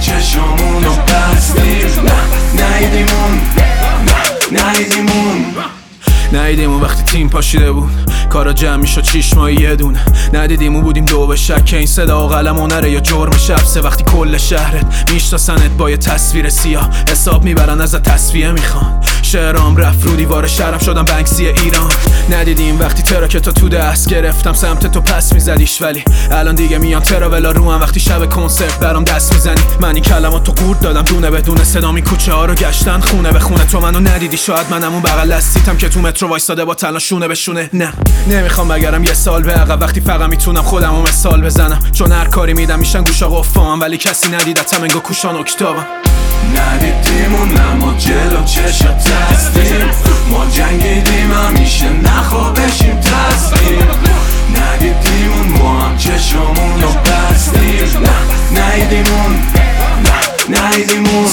چشمونو بستیم ندیدیمون وقتی تیم پاشیده بود کارا جمع میشد 6 ماه یه دونه ندیدیمون بودیم دو به شک که این صدا و قلم هنره یا جرم شبسه وقتی کل شهرت میشناسنت با یه تصویر سیاه حساب میبرن ازت تصفیه میخوان شعرام رفت رو دیوار شهرم شدم بنکسی ایران ندیدیم وقتی تراکتو تو دست گرفتم سمت تو پس میزدیش ولی الان دیگه میان تراولا رو هم وقتی شب کنسرت برام دست میزنی من این کلماتو قورت دادم دونه بدون صدام این کوچه ها رو گشتن خونه به خونه تو منو ندیدی شاید منم اون بغل دستیتم که تو مترو وایساده با تنها شونه به شونه نه نمیخوام بگرم یه سال به عقب وقتی فقط میتونم خودمو مثال بزنم چون هر کاری میدم میشن گوشا قفامم ولی کسی ندیدتم انگار کوشان اکتابم ندیدیمون اما جلو چشات هستیم ما جنگیدیم همیشه نخوابشیم تسلیم ندیدیمون ما هم چشمونو بستیم ندیدیمون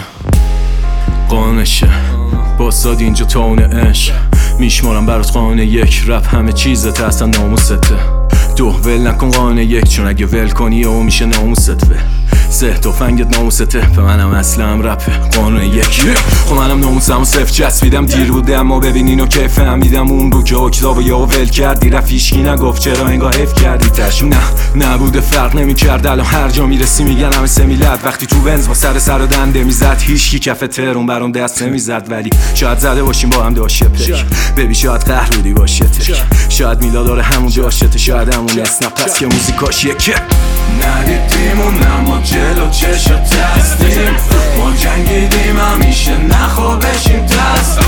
قانشه باساد اینجا تاونه عشق میشمارم برات قانه یک رپ همه چیزت اصلا ناموسته دو ول نکن قانه یک چون اگه ول کنی او میشه ناموست ول سه تفنگت ناموسته به منم اصلم رپه قانون یک خب منم ناموسم و صفر چسبیدم دیر بوده اما ببینین و که فهمیدم اون رو که اکتاب و یا ول کردی رفت هیشکی نگفت چرا انگاه حف کردی تش نبوده فرق نمیکرد الان هر جا میرسی میگن همه سمیلت وقتی تو ونز با سر و دنده میزد هیشکی کف ترون برام دست نمیزد ولی شاید زده باشیم با هم داشه پک ببی شاید قهر بودی باشه تک شاید میلا داره همون جاشته شاید همون اسنپ پس که موزیکاش یکه ندیدیمون اما جلو چشات هستیم ما جنگیدیم همیشه نخوابشیم تسلیم